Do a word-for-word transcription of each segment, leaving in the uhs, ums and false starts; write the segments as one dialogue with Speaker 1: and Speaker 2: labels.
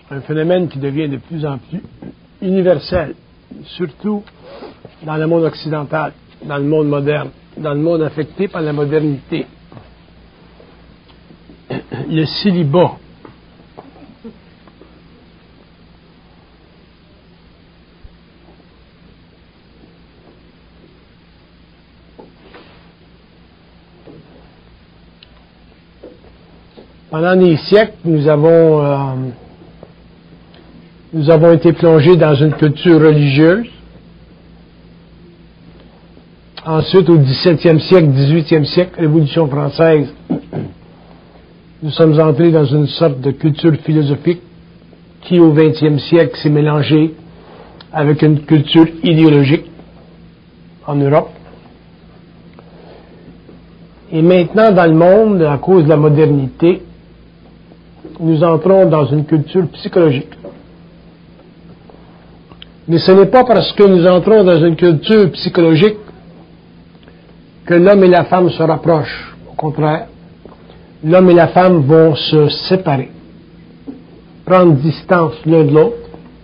Speaker 1: un phénomène qui devient de plus en plus universel, surtout dans le monde occidental, dans le monde moderne, dans le monde affecté par la modernité. Le célibat. Pendant des siècles, nous avons, euh, nous avons été plongés dans une culture religieuse. Ensuite, au dix-septième siècle, dix-huitième siècle, Révolution française, nous sommes entrés dans une sorte de culture philosophique qui, au vingtième siècle, s'est mélangée avec une culture idéologique en Europe. Et maintenant, dans le monde, à cause de la modernité, nous entrons dans une culture psychologique. Mais ce n'est pas parce que nous entrons dans une culture psychologique que l'homme et la femme se rapprochent. Au contraire, l'homme et la femme vont se séparer, prendre distance l'un de l'autre.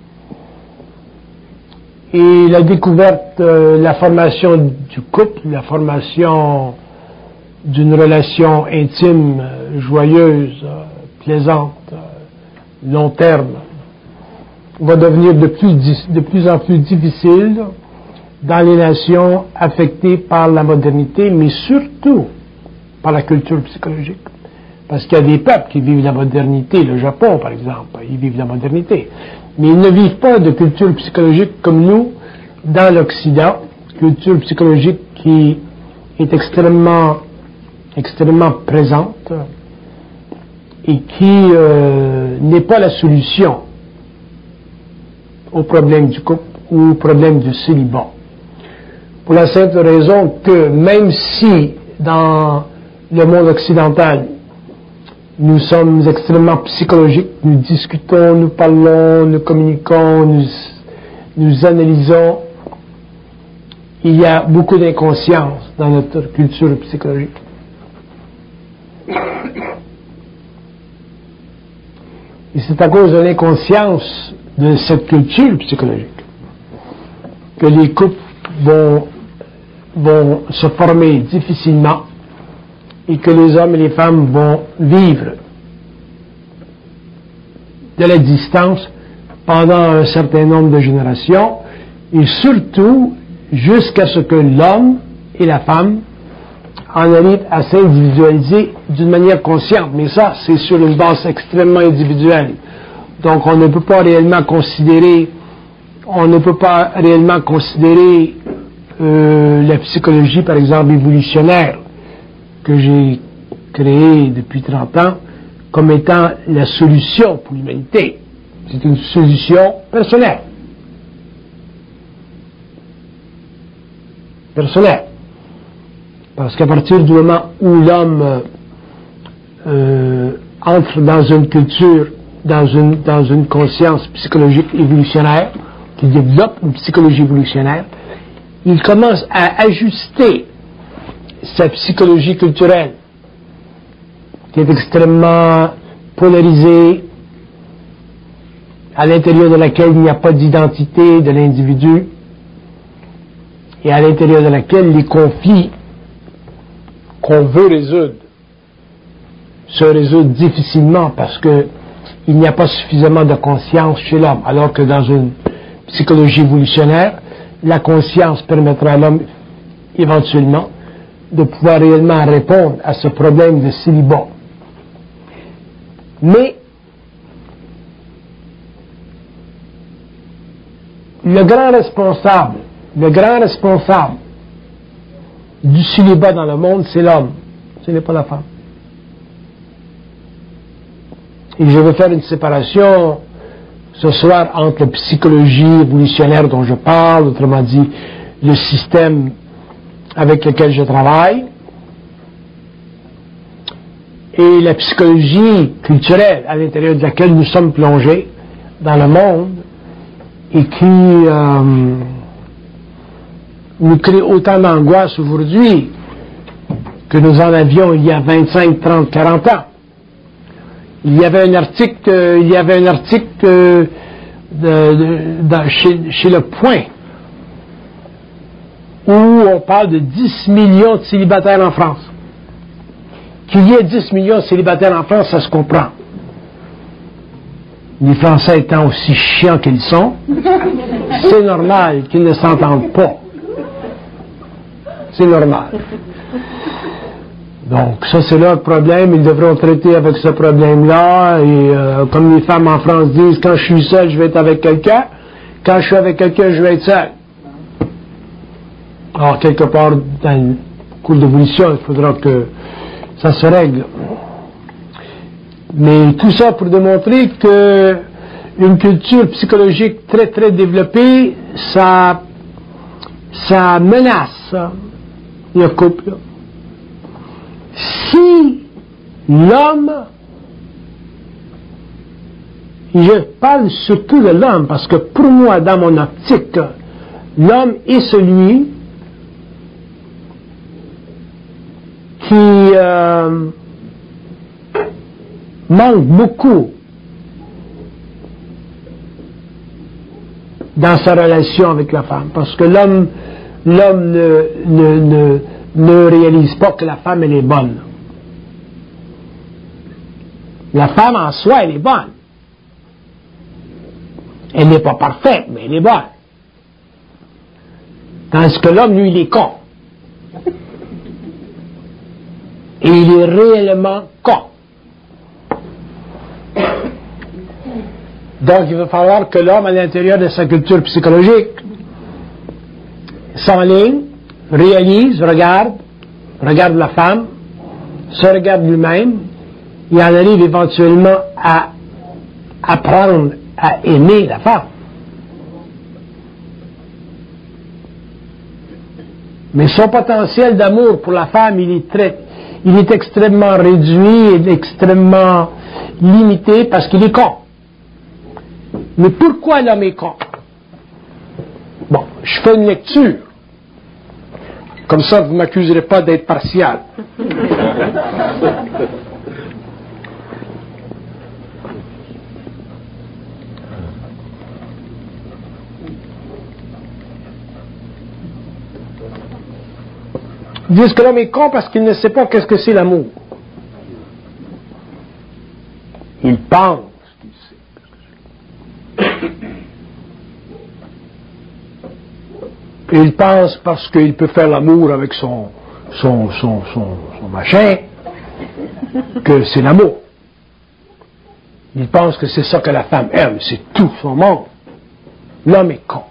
Speaker 1: Et la découverte, euh, la formation du couple, la formation d'une relation intime, euh, joyeuse, euh, plaisante, euh, long terme, va devenir de plus, de plus en plus difficile dans les nations affectées par la modernité, mais surtout par la culture psychologique. Parce qu'il y a des peuples qui vivent la modernité, le Japon par exemple, ils vivent la modernité, mais ils ne vivent pas de culture psychologique comme nous dans l'Occident, culture psychologique qui est extrêmement, extrêmement présente et qui euh, n'est pas la solution au problème du couple ou au problème du célibat. Pour la simple raison que même si dans le monde occidental, nous sommes extrêmement psychologiques, nous discutons, nous parlons, nous communiquons, nous, nous analysons, il y a beaucoup d'inconscience dans notre culture psychologique. Et c'est à cause de l'inconscience de cette culture psychologique que les couples vont, vont se former difficilement et que les hommes et les femmes vont vivre de la distance pendant un certain nombre de générations et surtout jusqu'à ce que l'homme et la femme en arrivent à s'individualiser d'une manière consciente. Mais ça, c'est sur une base extrêmement individuelle. Donc on ne peut pas réellement considérer, on ne peut pas réellement considérer euh, la psychologie, par exemple, évolutionnaire, que j'ai créée depuis trente ans, comme étant la solution pour l'humanité. C'est une solution personnelle. Personnelle. Parce qu'à partir du moment où l'homme euh, entre dans une culture, dans une, dans une conscience psychologique évolutionnaire, qui développe une psychologie évolutionnaire, il commence à ajuster sa psychologie culturelle, qui est extrêmement polarisée, à l'intérieur de laquelle il n'y a pas d'identité de l'individu, et à l'intérieur de laquelle les conflits qu'on veut résoudre se résoudent difficilement parce que il n'y a pas suffisamment de conscience chez l'homme, alors que dans une psychologie évolutionnaire, la conscience permettra à l'homme éventuellement de pouvoir réellement répondre à ce problème de célibat. Mais le grand responsable, le grand responsable du célibat dans le monde, c'est l'homme, ce n'est pas la femme. Et je veux faire une séparation ce soir entre la psychologie évolutionnaire dont je parle, autrement dit, le système avec lequel je travaille, et la psychologie culturelle à l'intérieur de laquelle nous sommes plongés dans le monde et qui euh, nous crée autant d'angoisse aujourd'hui que nous en avions il y a vingt-cinq, trente, quarante ans. Il y avait un article, euh, il y avait un article euh, de, de, de, chez, chez Le Point où on parle de dix millions de célibataires en France. Qu'il y ait dix millions de célibataires en France, ça se comprend. Les Français étant aussi chiants qu'ils sont, c'est normal qu'ils ne s'entendent pas. C'est normal. Donc, ça, c'est leur problème. Ils devront traiter avec ce problème-là. Et euh, comme les femmes en France disent, quand je suis seul, je vais être avec quelqu'un. Quand je suis avec quelqu'un, je vais être seul. Alors, quelque part, dans le cours d'évolution, il faudra que ça se règle. Mais tout ça pour démontrer que une culture psychologique très, très développée, ça, ça menace le couple. Si l'homme, je parle surtout de l'homme, parce que pour moi, dans mon optique, l'homme est celui qui euh, manque beaucoup dans sa relation avec la femme, parce que l'homme, l'homme ne, ne, ne, ne réalise pas que la femme, elle est bonne. La femme en soi, elle est bonne. Elle n'est pas parfaite, mais elle est bonne. Tandis que l'homme, lui, il est con. Et il est réellement con. Donc, il va falloir que l'homme, à l'intérieur de sa culture psychologique, s'enligne, réalise, regarde, regarde la femme, se regarde lui-même, et en arrive éventuellement à apprendre à aimer la femme. Mais son potentiel d'amour pour la femme, il est très, il est extrêmement réduit et extrêmement limité parce qu'il est con. Mais pourquoi l'homme est con? Bon, je fais une lecture. Comme ça, vous ne m'accuserez pas d'être partial. Ils disent que l'homme est con parce qu'il ne sait pas qu'est-ce que c'est l'amour. Il pense qu'il sait. Et il pense parce qu'il peut faire l'amour avec son, son, son, son, son machin, que c'est l'amour. Il pense que c'est ça que la femme aime, c'est tout son monde. L'homme est con.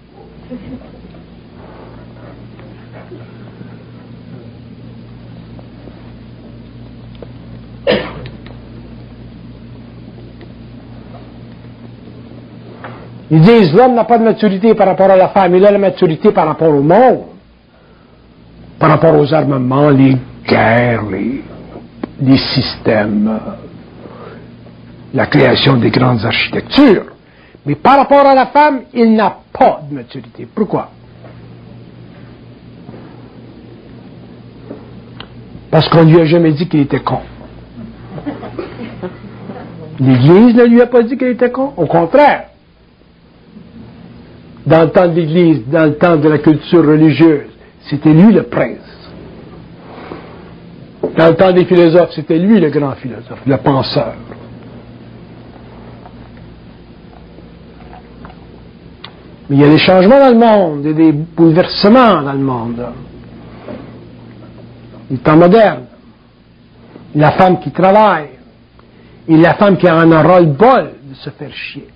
Speaker 1: Ils disent, l'homme n'a pas de maturité par rapport à la femme, il a la maturité par rapport au monde, par rapport aux armements, les guerres, les, les systèmes, la création des grandes architectures. Mais par rapport à la femme, il n'a pas de maturité. Pourquoi? Parce qu'on ne lui a jamais dit qu'il était con. L'Église ne lui a pas dit qu'il était con, au contraire. Dans le temps de l'Église, dans le temps de la culture religieuse, c'était lui le prince. Dans le temps des philosophes, c'était lui le grand philosophe, le penseur. Mais il y a des changements dans le monde, et des bouleversements dans le monde. Le temps moderne. La femme qui travaille, et la femme qui en a ras-le-bol de se faire chier.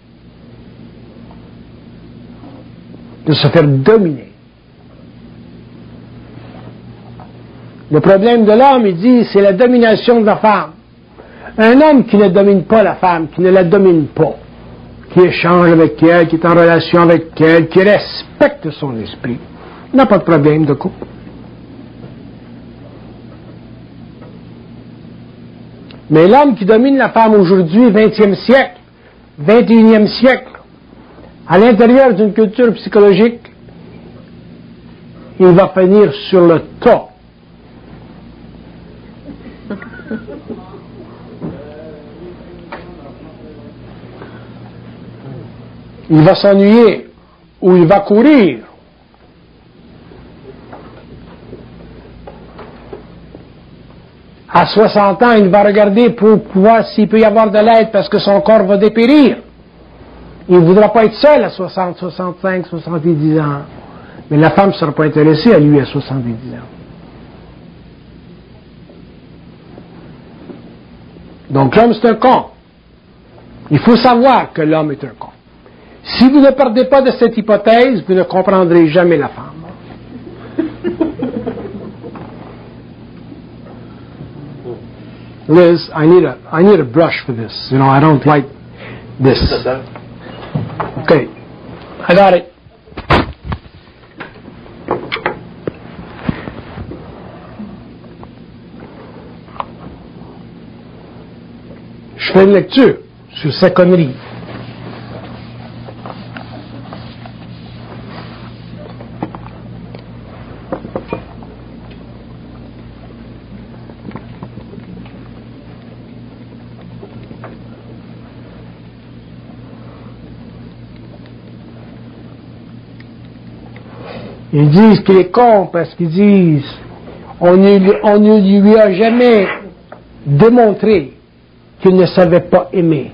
Speaker 1: De se faire dominer. Le problème de l'homme, il dit, c'est la domination de la femme. Un homme qui ne domine pas la femme, qui ne la domine pas, qui échange avec elle, qui est en relation avec elle, qui respecte son esprit, n'a pas de problème de couple. Mais l'homme qui domine la femme aujourd'hui, vingtième siècle, vingt et unième siècle, à l'intérieur d'une culture psychologique, il va finir sur le tas. il va s'ennuyer ou il va courir. À soixante ans, il va regarder pour voir s'il peut y avoir de l'aide parce que son corps va dépérir. Il ne voudra pas être seul à soixante, soixante-cinq, soixante-dix ans. Mais la femme ne sera pas intéressée à lui à soixante-dix ans. Donc l'homme c'est un con. Il faut savoir que l'homme est un con. Si vous ne partez pas de cette hypothèse, vous ne comprendrez jamais la femme. Liz, I need a I need a brush for this. You know, I don't like this. Okay, I got it. Je fais une lecture sur sa connerie. Ils disent qu'il est con parce qu'ils disent on ne, on ne lui a jamais démontré qu'il ne savait pas aimer.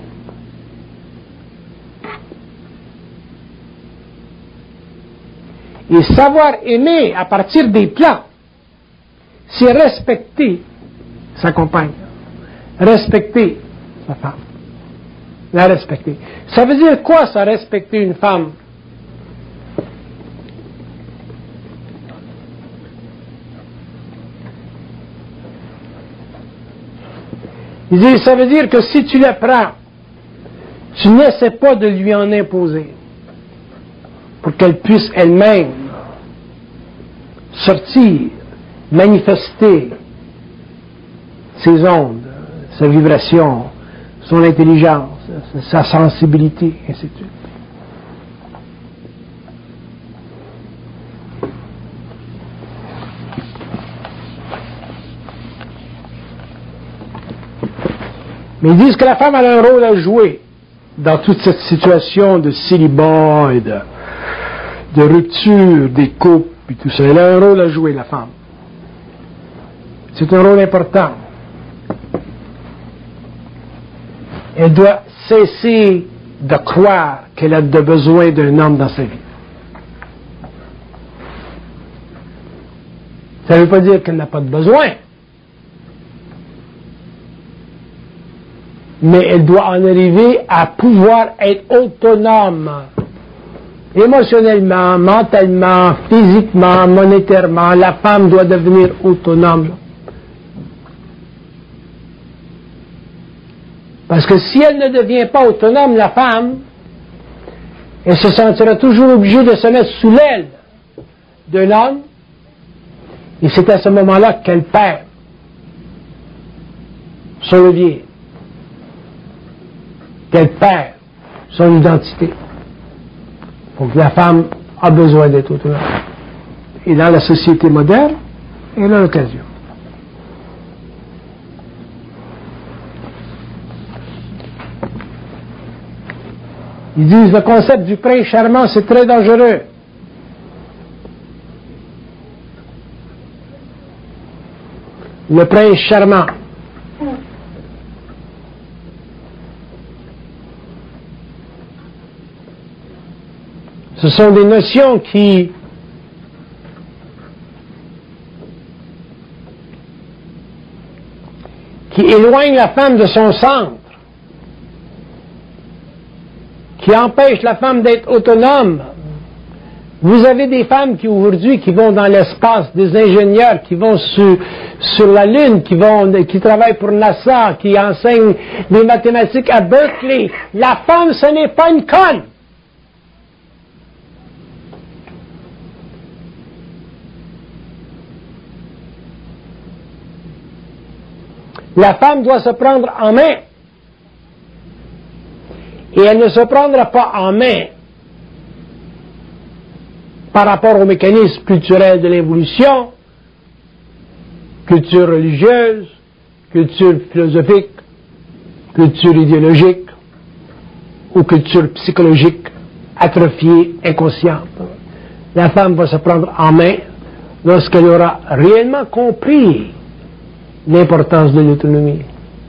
Speaker 1: Et savoir aimer à partir des plans, c'est respecter sa compagne, respecter sa femme, la respecter. Ça veut dire quoi ça, respecter une femme? Il dit, ça veut dire que si tu la prends, tu n'essaies pas de lui en imposer pour qu'elle puisse elle-même sortir, manifester ses ondes, sa vibration, son intelligence, sa sensibilité, ainsi de suite. Mais ils disent que la femme a un rôle à jouer dans toute cette situation de célibat et de, de rupture des couples et tout ça. Elle a un rôle à jouer, la femme. C'est un rôle important. Elle doit cesser de croire qu'elle a de besoin d'un homme dans sa vie. Ça ne veut pas dire qu'elle n'a pas de besoin. Mais elle doit en arriver à pouvoir être autonome, émotionnellement, mentalement, physiquement, monétairement. La femme doit devenir autonome. Parce que si elle ne devient pas autonome, la femme, elle se sentira toujours obligée de se mettre sous l'aile d'un homme, et c'est à ce moment-là qu'elle perd son levier, qu'elle perd son identité. Donc la femme a besoin d'être autonome. Et dans la société moderne, elle a l'occasion. Ils disent le concept du prince charmant, c'est très dangereux. Le prince charmant. Ce sont des notions qui qui éloignent la femme de son centre, qui empêchent la femme d'être autonome. Vous avez des femmes qui aujourd'hui qui vont dans l'espace, des ingénieurs qui vont sur, sur la Lune, qui vont, qui travaillent pour NASA, qui enseignent les mathématiques à Berkeley. La femme, ce n'est pas une conne. La femme doit se prendre en main. Et elle ne se prendra pas en main par rapport au mécanisme culturel de l'évolution, culture religieuse, culture philosophique, culture idéologique ou culture psychologique atrophiée, inconsciente. La femme va se prendre en main lorsqu'elle aura réellement compris l'importance de l'autonomie.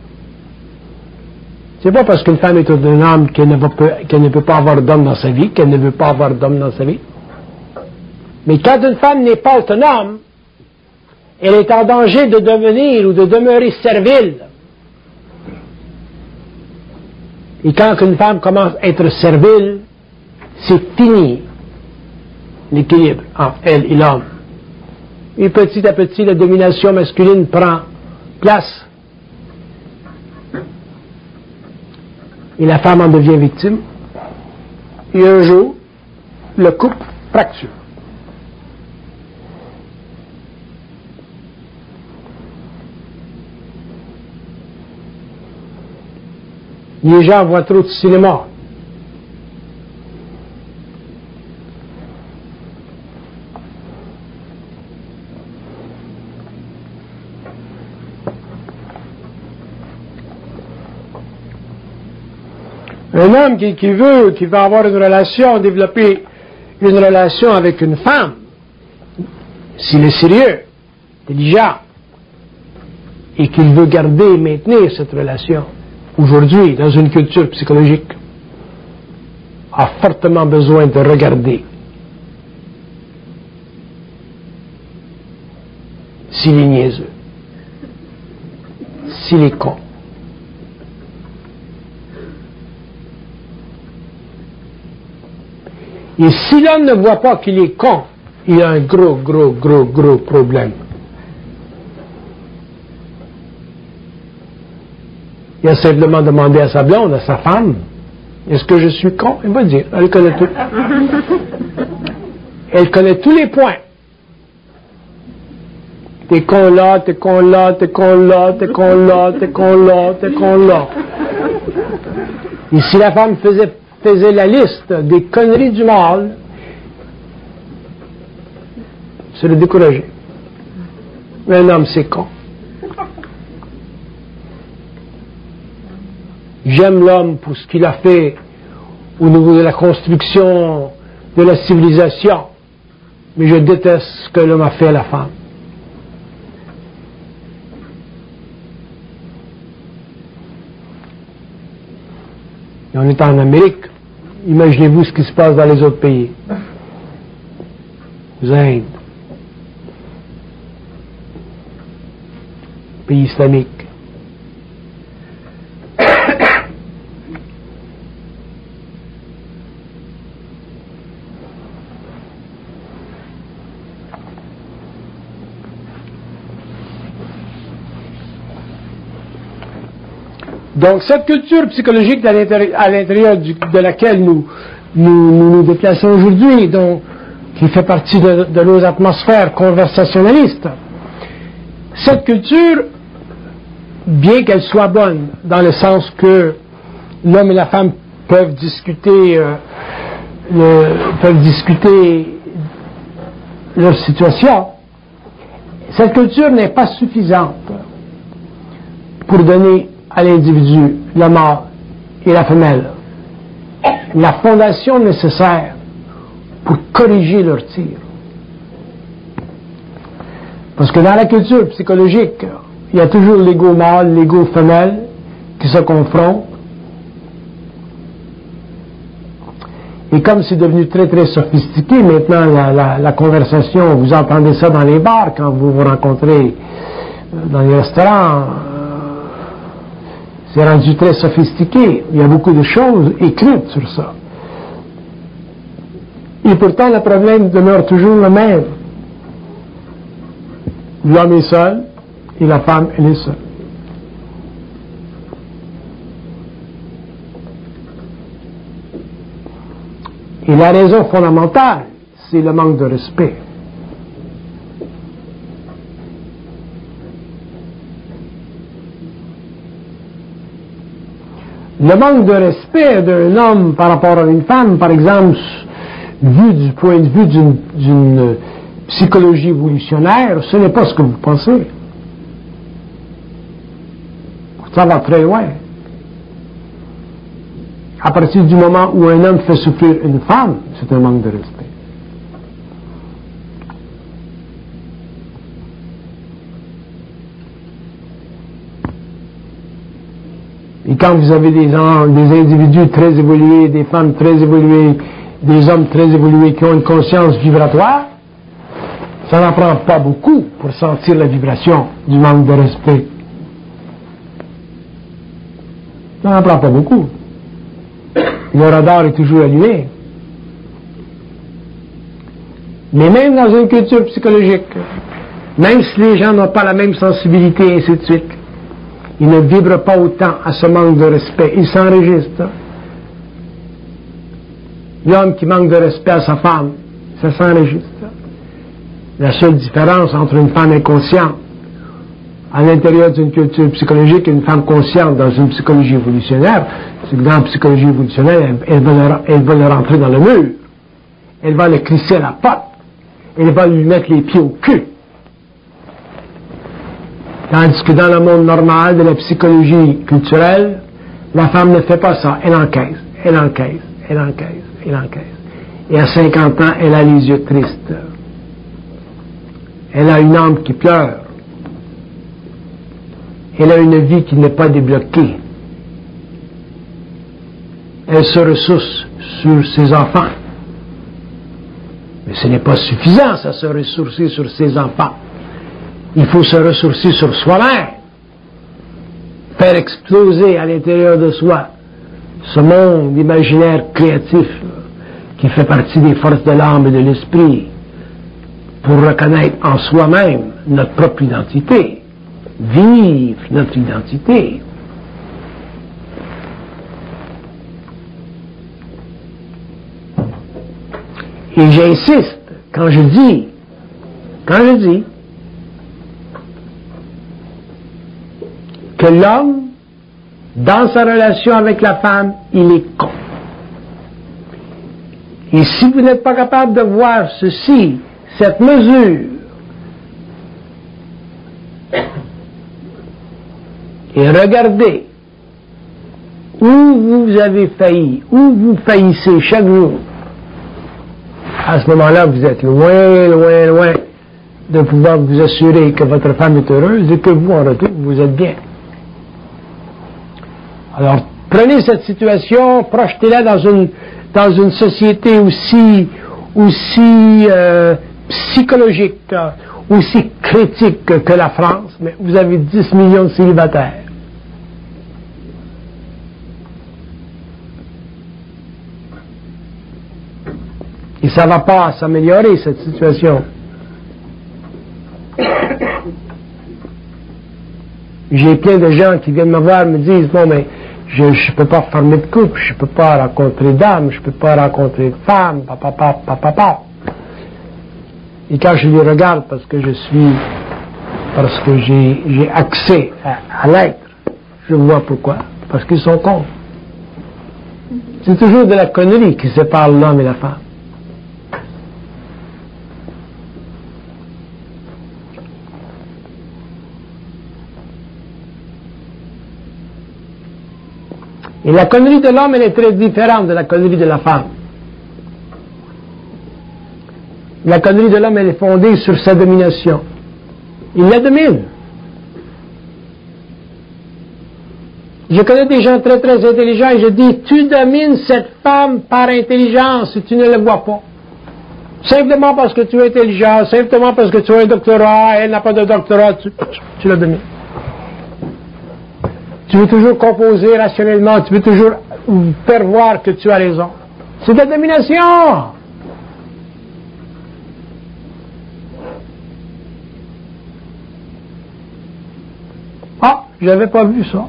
Speaker 1: C'est pas parce qu'une femme est autonome qu'elle ne, va, qu'elle ne peut pas avoir d'homme dans sa vie, qu'elle ne veut pas avoir d'homme dans sa vie. Mais quand une femme n'est pas autonome, elle est en danger de devenir ou de demeurer servile. Et quand une femme commence à être servile, c'est fini l'équilibre entre elle et l'homme. Et petit à petit, la domination masculine prend place. Et la femme en devient victime. Et un jour, le couple fracture. Les gens voient trop de cinéma. Un homme qui, qui veut, qui va avoir une relation, développer une relation avec une femme, s'il est sérieux, intelligent, et qu'il veut garder et maintenir cette relation, aujourd'hui, dans une culture psychologique, a fortement besoin de regarder s'il est niaiseux, s'il est con. Et si l'homme ne voit pas qu'il est con, il a un gros, gros, gros, gros problème. Il a simplement demandé à sa blonde, à sa femme, est-ce que je suis con? Elle va dire, elle connaît tout. Elle connaît tous les points. T'es con là, t'es con là, t'es con là, t'es con là, t'es con là, t'es con là. Et si la femme faisait, faisait la liste des conneries du mal, c'est le décourager. Mais un homme, c'est con. J'aime l'homme pour ce qu'il a fait au niveau de la construction de la civilisation, mais je déteste ce que l'homme a fait à la femme. Et on est en Amérique, imaginez-vous ce qui se passe dans les autres pays. Aux Indes, pays islamiques. Donc, cette culture psychologique à l'intérieur de laquelle nous nous, nous, nous déplaçons aujourd'hui, donc, qui fait partie de, de nos atmosphères conversationnalistes, cette culture, bien qu'elle soit bonne, dans le sens que l'homme et la femme peuvent discuter, euh, le, peuvent discuter leur situation, cette culture n'est pas suffisante pour donner à l'individu, le mâle et la femelle, la fondation nécessaire pour corriger leur tir. Parce que dans la culture psychologique, il y a toujours l'ego mâle, l'ego femelle qui se confrontent. Et comme c'est devenu très très sophistiqué, maintenant la, la, la conversation, vous entendez ça dans les bars quand vous vous rencontrez dans les restaurants, c'est rendu très sophistiqué. Il y a beaucoup de choses écrites sur ça. Et pourtant, le problème demeure toujours le même. L'homme est seul et la femme, elle est seule. Et la raison fondamentale, c'est le manque de respect. Le manque de respect d'un homme par rapport à une femme, par exemple, vu du point de vue d'une, d'une psychologie évolutionnaire, ce n'est pas ce que vous pensez. Ça va très loin. À partir du moment où un homme fait souffrir une femme, c'est un manque de respect. Et quand vous avez des, des individus très évolués, des femmes très évoluées, des hommes très évolués qui ont une conscience vibratoire, ça n'en prend pas beaucoup pour sentir la vibration du manque de respect. Ça n'en prend pas beaucoup. Le radar est toujours allumé. Mais même dans une culture psychologique, même si les gens n'ont pas la même sensibilité et ainsi de suite, ils ne vibrent pas autant à ce manque de respect. Ils s'enregistrent. L'homme qui manque de respect à sa femme, ça s'enregistre. La seule différence entre une femme inconsciente à l'intérieur d'une culture psychologique et une femme consciente dans une psychologie évolutionnaire, c'est que dans la psychologie évolutionnaire, elle, elle, va le, elle va le rentrer dans le mur. Elle va le crisser à la porte. Elle va lui mettre les pieds au cul. Tandis que dans le monde normal de la psychologie culturelle, la femme ne fait pas ça. Elle encaisse, elle encaisse, elle encaisse, elle encaisse. Et à cinquante ans, elle a les yeux tristes. Elle a une âme qui pleure. Elle a une vie qui n'est pas débloquée. Elle se ressource sur ses enfants. Mais ce n'est pas suffisant, ça, se ressourcer sur ses enfants. Il faut se ressourcer sur soi-même. Faire exploser à l'intérieur de soi ce monde imaginaire créatif qui fait partie des forces de l'âme et de l'esprit pour reconnaître en soi-même notre propre identité. Vivre notre identité. Et j'insiste, quand je dis, quand je dis que l'homme, dans sa relation avec la femme, il est con. Et si vous n'êtes pas capable de voir ceci, cette mesure, et regardez où vous avez failli, où vous faillissez chaque jour, à ce moment-là, vous êtes loin, loin, loin de pouvoir vous assurer que votre femme est heureuse et que vous, en retour, vous êtes bien. Alors, prenez cette situation, projetez-la dans une, dans une société aussi, aussi euh, psychologique, aussi critique que la France, mais vous avez dix millions de célibataires. Et ça ne va pas s'améliorer, cette situation. J'ai plein de gens qui viennent me voir et me disent, bon, mais je ne peux pas former de couple, je ne peux pas rencontrer d'âme, je ne peux pas rencontrer de femme, papa, papa, papa, papa. Et quand je les regarde, parce que je suis, parce que j'ai, j'ai accès à, à l'être, je vois pourquoi. Parce qu'ils sont cons. C'est toujours de la connerie qui sépare l'homme et la femme. Et la connerie de l'homme, elle est très différente de la connerie de la femme. La connerie de l'homme, elle est fondée sur sa domination. Il la domine. Je connais des gens très très intelligents et je dis, tu domines cette femme par intelligence et tu ne le vois pas. Simplement parce que tu es intelligent, simplement parce que tu as un doctorat, elle n'a pas de doctorat, tu, tu la domines. Tu veux toujours composer rationnellement, tu veux toujours faire voir que tu as raison. C'est de la domination. Ah, j'avais pas vu ça.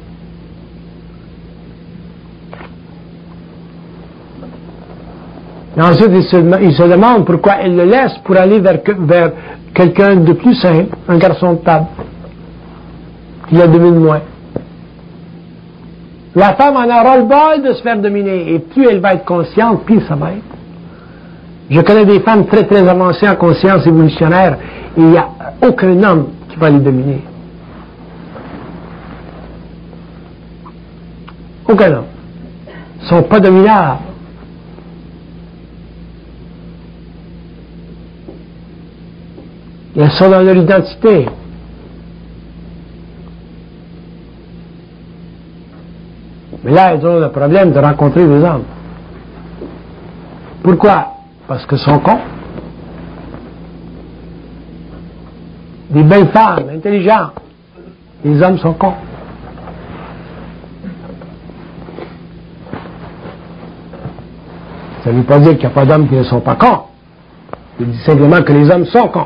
Speaker 1: Et ensuite, il se, il se demande pourquoi elle le laisse pour aller vers, vers quelqu'un de plus simple, un garçon de table, qui la domine moins. La femme en a ras-le-bol de se faire dominer, et plus elle va être consciente, pire ça va être. Je connais des femmes très très avancées en conscience évolutionnaire, et il n'y a aucun homme qui va les dominer. Aucun homme. ne sont pas dominables. Elles sont dans leur identité. Mais là, elles ont le problème de rencontrer des hommes. Pourquoi? Parce que sont cons. Des belles femmes, intelligentes. Les hommes sont cons. Ça ne veut pas dire qu'il n'y a pas d'hommes qui ne sont pas cons. Je dis simplement que les hommes sont cons.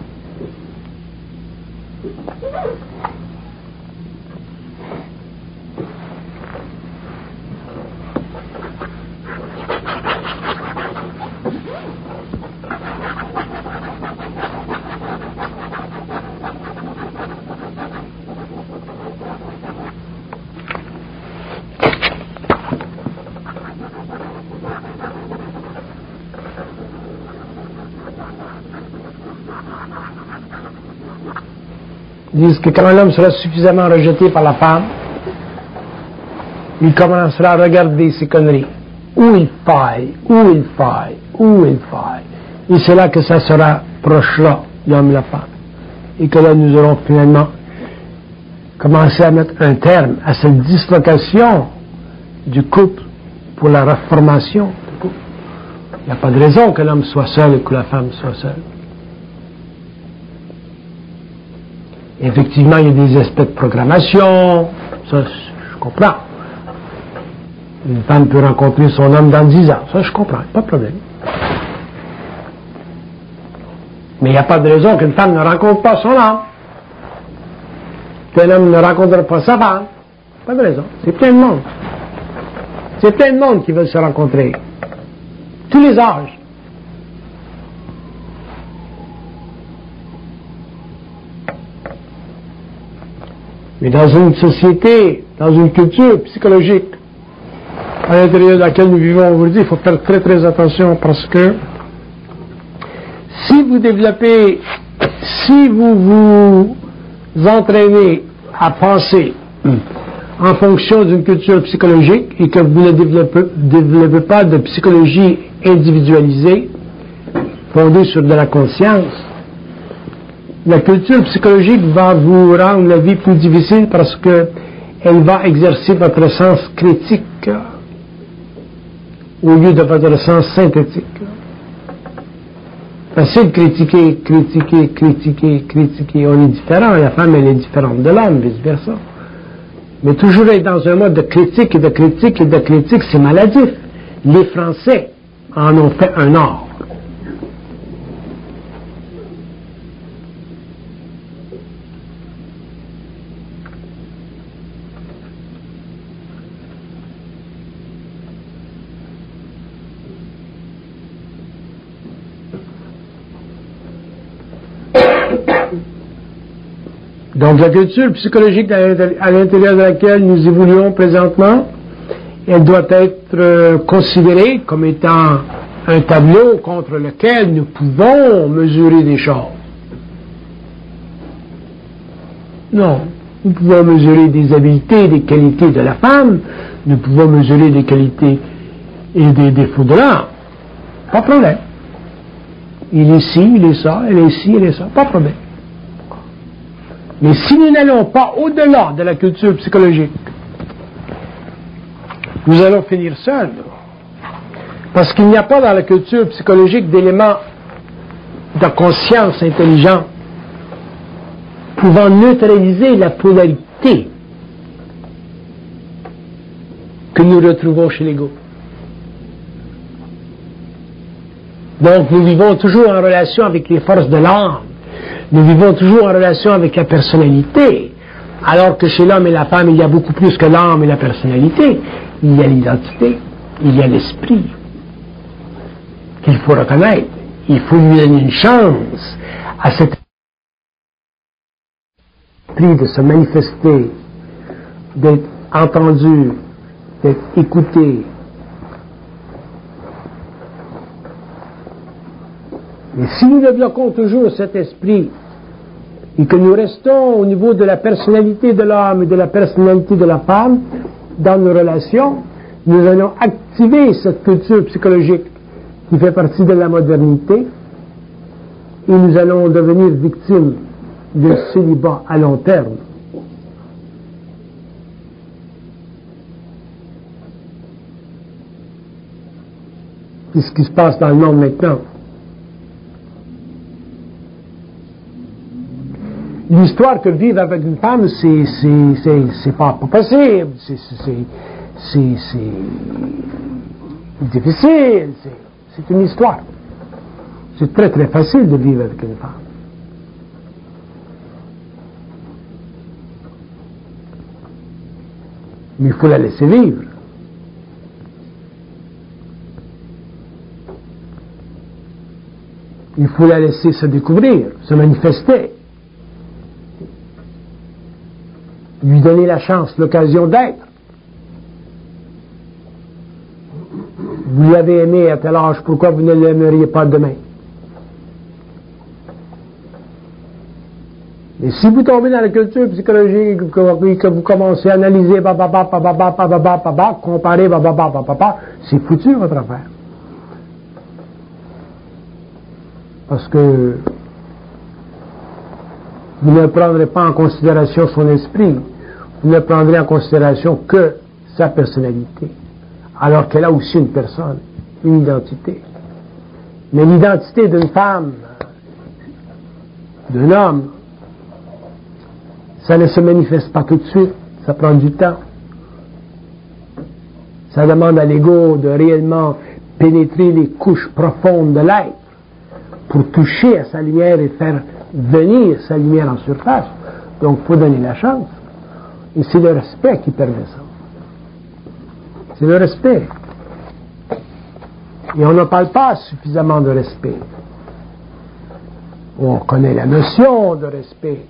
Speaker 1: Disent que quand l'homme sera suffisamment rejeté par la femme, il commencera à regarder ces conneries. Où il faille, où il faille, où il faille. Et c'est là que ça se rapprochera, l'homme et la femme. Et que là, nous aurons finalement commencé à mettre un terme à cette dislocation du couple pour la reformation du couple. Il n'y a pas de raison que l'homme soit seul et que la femme soit seule. Effectivement, il y a des aspects de programmation, ça je comprends. Une femme peut rencontrer son homme dans dix ans, ça je comprends, pas de problème. Mais il n'y a pas de raison qu'une femme ne rencontre pas son homme, qu'un homme ne rencontre pas sa femme, pas de raison, c'est plein de monde. C'est plein de monde qui veulent se rencontrer, tous les âges. Mais dans une société, dans une culture psychologique à l'intérieur de laquelle nous vivons aujourd'hui, il faut faire très très attention parce que si vous développez, si vous vous entraînez à penser en fonction d'une culture psychologique et que vous ne développez, développez pas de psychologie individualisée fondée sur de la conscience, la culture psychologique va vous rendre la vie plus difficile parce que elle va exercer votre sens critique au lieu de votre sens synthétique. Facile de critiquer, critiquer, critiquer, critiquer. On est différent, la femme elle est différente de l'homme, vice-versa. Mais toujours être dans un mode de critique et de critique et de critique, c'est maladif. Les Français en ont fait un art. Donc la culture psychologique à l'intérieur de laquelle nous évoluons présentement, elle doit être euh, considérée comme étant un tableau contre lequel nous pouvons mesurer des choses. Non, nous pouvons mesurer des habiletés, des qualités de la femme, nous pouvons mesurer des qualités et des défauts de l'homme. Pas de problème. Il est ci, il est ça, elle est ci, elle est ça, pas de problème. Mais si nous n'allons pas au-delà de la culture psychologique, nous allons finir seuls. Parce qu'il n'y a pas dans la culture psychologique d'éléments de conscience intelligente pouvant neutraliser la polarité que nous retrouvons chez l'ego. Donc nous vivons toujours en relation avec les forces de l'âme. Nous vivons toujours en relation avec la personnalité, alors que chez l'homme et la femme, il y a beaucoup plus que l'âme et la personnalité. Il y a l'identité, il y a l'esprit qu'il faut reconnaître. Il faut lui donner une chance à cet esprit de se manifester, d'être entendu, d'être écouté. Et si nous développons toujours cet esprit et que nous restons au niveau de la personnalité de l'homme et de la personnalité de la femme dans nos relations, nous allons activer cette culture psychologique qui fait partie de la modernité et nous allons devenir victimes d'un célibat à long terme. C'est ce qui se passe dans le monde maintenant. L'histoire que vivre avec une femme, c'est, c'est, c'est, c'est pas, pas possible, c'est, c'est, c'est, c'est difficile, c'est, c'est une histoire. C'est très très facile de vivre avec une femme. Mais il faut la laisser vivre. Il faut la laisser se découvrir, se manifester. Lui donner la chance, l'occasion d'être. Vous l'avez aimé à tel âge, pourquoi vous ne l'aimeriez pas demain? Et si vous tombez dans la culture psychologique, que, que vous commencez à analyser, bah, bah, bah, bah, bah, bah, bah, bah, bah, bah, comparer, bah, bah, bah, bah, bah, bah, c'est foutu votre affaire. Parce que vous ne prendrez pas en considération son esprit, vous ne prendrez en considération que sa personnalité, alors qu'elle a aussi une personne, une identité. Mais l'identité d'une femme, d'un homme, ça ne se manifeste pas tout de suite, ça prend du temps. Ça demande à l'ego de réellement pénétrer les couches profondes de l'être pour toucher à sa lumière et faire venir sa lumière en surface. Donc, il faut donner la chance. Et c'est le respect qui permet ça. C'est le respect. Et on ne parle pas suffisamment de respect. On connaît la notion de respect.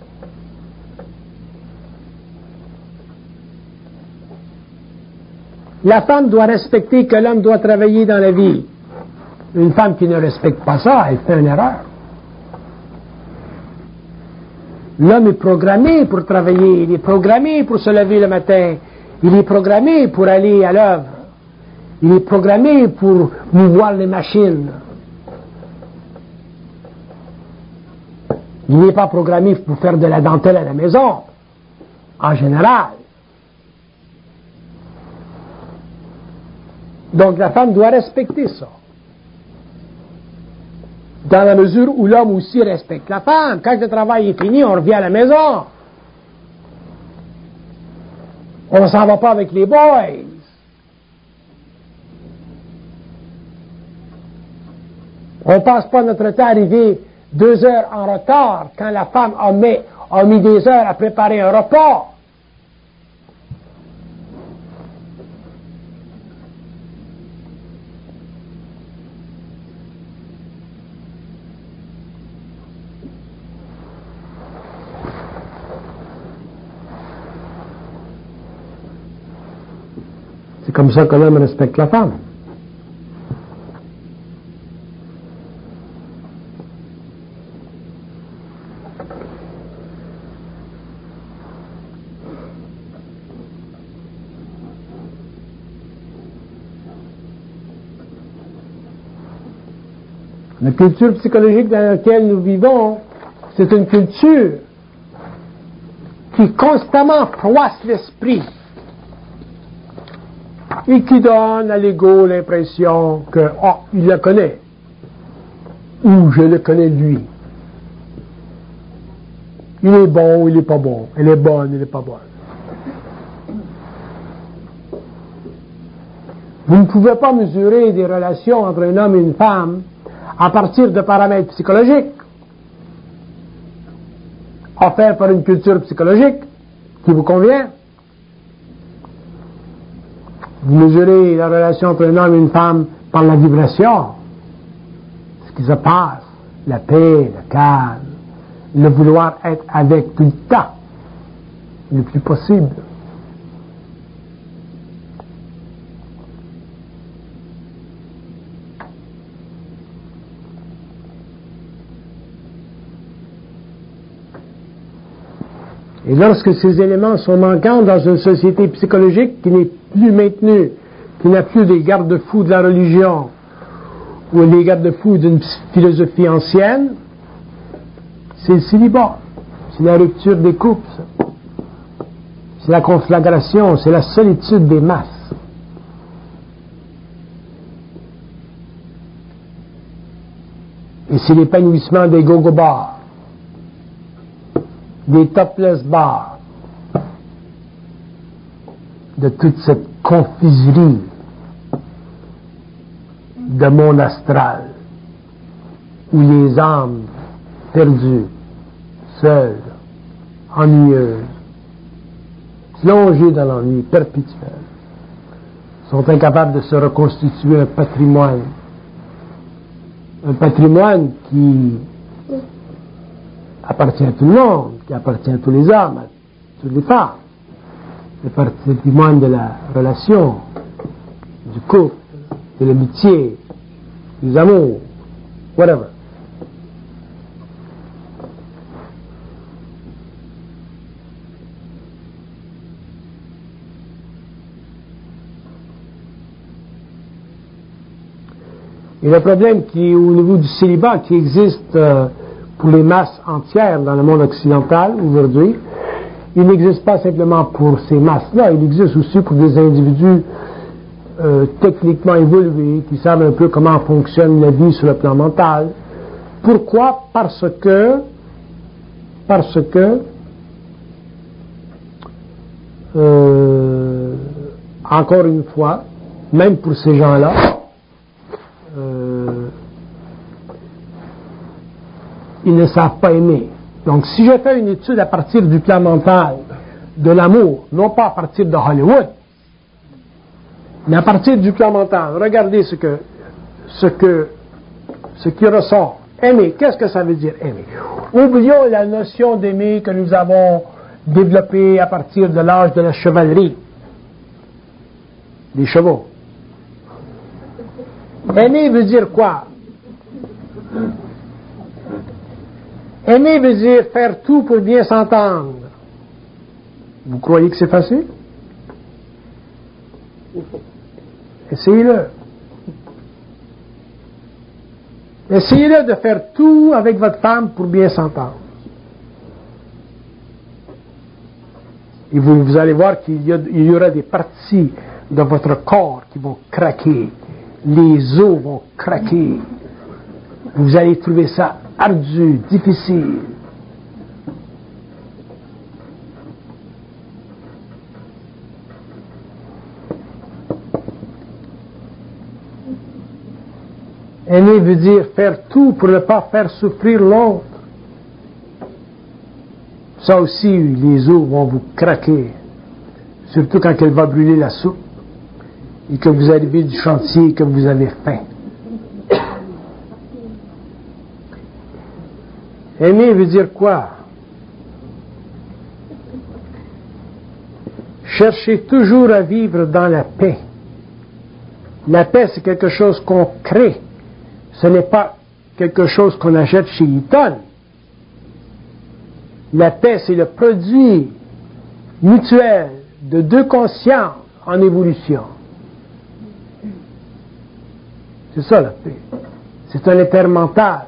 Speaker 1: La femme doit respecter que l'homme doit travailler dans la vie. Une femme qui ne respecte pas ça, elle fait une erreur. L'homme est programmé pour travailler, il est programmé pour se lever le matin, il est programmé pour aller à l'œuvre, il est programmé pour mouvoir les machines. Il n'est pas programmé pour faire de la dentelle à la maison, en général. Donc la femme doit respecter ça. Dans la mesure où l'homme aussi respecte la femme. Quand le travail est fini, on revient à la maison. On ne s'en va pas avec les boys. On ne passe pas notre temps à arriver deux heures en retard quand la femme a mis, a mis des heures à préparer un repas. C'est comme ça que l'homme respecte la femme. La culture psychologique dans laquelle nous vivons, c'est une culture qui constamment froisse l'esprit et qui donne à l'ego l'impression que, oh, il la connaît, ou je le connais lui. Il est bon ou il n'est pas bon, elle est bonne, elle n'est pas bonne. Vous ne pouvez pas mesurer des relations entre un homme et une femme à partir de paramètres psychologiques offerts par une culture psychologique qui vous convient. Vous mesurez la relation entre un homme et une femme par la vibration, ce qui se passe, la paix, le calme, le vouloir être avec tout le temps, le plus possible. Et lorsque ces éléments sont manquants dans une société psychologique qui n'est plus maintenue qu'il n'y a plus des garde-fous de la religion ou des garde-fous d'une philosophie ancienne, c'est le célibat, c'est la rupture des couples, c'est la conflagration, c'est la solitude des masses. Et c'est l'épanouissement des go-go bars, des topless bars, de toute cette confiserie de monde astral, où les âmes perdues, seules, ennuyeuses, plongées dans l'ennui perpétuel, sont incapables de se reconstituer un patrimoine. Un patrimoine qui appartient à tout le monde, qui appartient à tous les hommes, à toutes les femmes. Le patrimoine de la relation, du couple, de l'amitié, des amours, whatever. Et le problème qui est au niveau du célibat qui existe euh, pour les masses entières dans le monde occidental aujourd'hui, il n'existe pas simplement pour ces masses-là, il existe aussi pour des individus euh, techniquement évolués qui savent un peu comment fonctionne la vie sur le plan mental. Pourquoi? Parce que, parce que, euh, encore une fois, même pour ces gens-là, euh, ils ne savent pas aimer. Donc, si je fais une étude à partir du plan mental de l'amour, non pas à partir de Hollywood, mais à partir du plan mental, regardez ce que, ce que, ce qui ressort. Aimer, qu'est-ce que ça veut dire aimer? Oublions la notion d'aimer que nous avons développée à partir de l'âge de la chevalerie, des chevaux. Aimer veut dire quoi? Aimer veut dire faire tout pour bien s'entendre. Vous croyez que c'est facile? Essayez-le. Essayez-le de faire tout avec votre femme pour bien s'entendre. Et vous, vous allez voir qu'il y, a, il y aura des parties de votre corps qui vont craquer. Les os vont craquer. Vous allez trouver ça ardu, difficile. Aimer veut dire faire tout pour ne pas faire souffrir l'autre. Ça aussi, les os vont vous craquer. Surtout quand elle va brûler la soupe et que vous arrivez du chantier et que vous avez faim. Aimer veut dire quoi? Cherchez toujours à vivre dans la paix. La paix, c'est quelque chose qu'on crée. Ce n'est pas quelque chose qu'on achète chez Eaton. La paix, c'est le produit mutuel de deux consciences en évolution. C'est ça la paix. C'est un éther mental.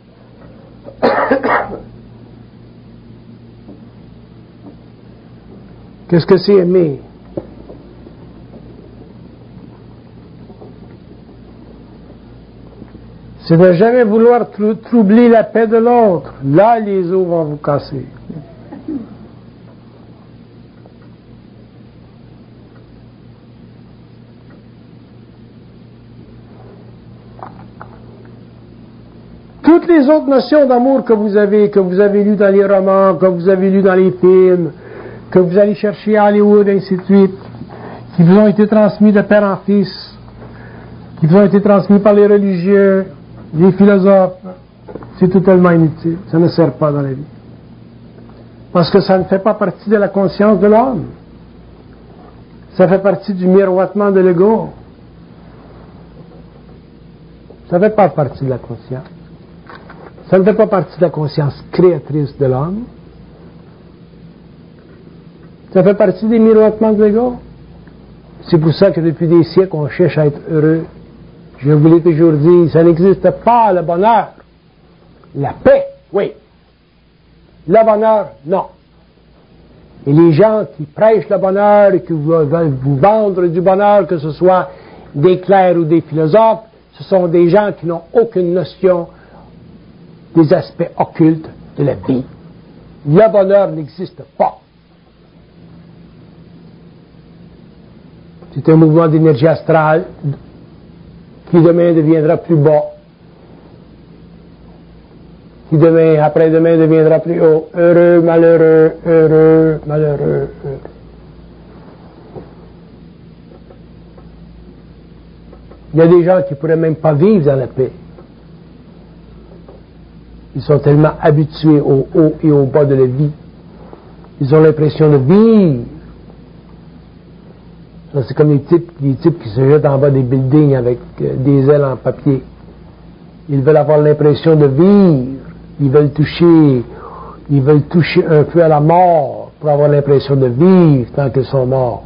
Speaker 1: Qu'est-ce que c'est aimer? C'est de ne jamais vouloir trou- troubler la paix de l'autre. Là, les os vont vous casser. Toutes les autres notions d'amour que vous avez, que vous avez lues dans les romans, que vous avez lues dans les films, que vous allez chercher à Hollywood, et ainsi de suite, qui vous ont été transmis de père en fils, qui vous ont été transmis par les religieux, les philosophes, c'est totalement inutile. Ça ne sert pas dans la vie. Parce que ça ne fait pas partie de la conscience de l'homme. Ça fait partie du miroitement de l'ego. Ça ne fait pas partie de la conscience. Ça ne fait pas partie de la conscience créatrice de l'homme. Ça fait partie des miroitements de l'ego. C'est pour ça que depuis des siècles, on cherche à être heureux. Je vous l'ai toujours dit, ça n'existe pas le bonheur. La paix, oui. Le bonheur, non. Et les gens qui prêchent le bonheur et qui veulent vous vendre du bonheur, que ce soit des clercs ou des philosophes, ce sont des gens qui n'ont aucune notion des aspects occultes de la vie. Le bonheur n'existe pas. C'est un mouvement d'énergie astrale qui demain deviendra plus bas, qui demain, après-demain, deviendra plus haut. Heureux, malheureux, heureux, malheureux, heureux. Il y a des gens qui ne pourraient même pas vivre dans la paix. Ils sont tellement habitués au haut et au bas de la vie. Ils ont l'impression de vivre. Ça, c'est comme les types, les types qui se jettent en bas des buildings avec euh, des ailes en papier. Ils veulent avoir l'impression de vivre. Ils veulent toucher, ils veulent toucher un peu à la mort pour avoir l'impression de vivre tant qu'ils sont morts.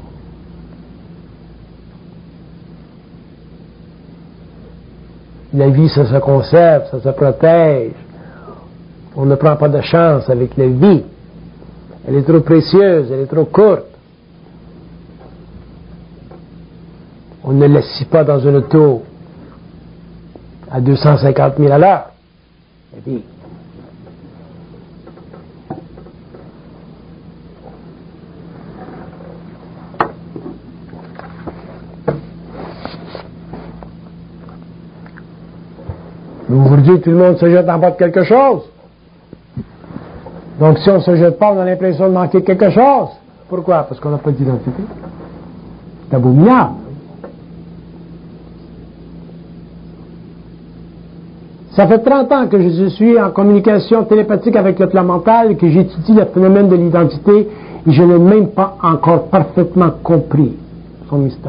Speaker 1: La vie, ça se conserve, ça se protège. On ne prend pas de chance avec la vie. Elle est trop précieuse, elle est trop courte. On ne l'assit pas dans un auto à deux cent cinquante mille à l'heure. La vie. Mais aujourd'hui, tout le monde se jette en bas de quelque chose. Donc, si on ne se jette pas, on a l'impression de manquer quelque chose. Pourquoi? Parce qu'on n'a pas d'identité. C'est abominable. Ça fait trente ans que je suis en communication télépathique avec le plan mental et que j'étudie le phénomène de l'identité et je n'ai même pas encore parfaitement compris son mystère.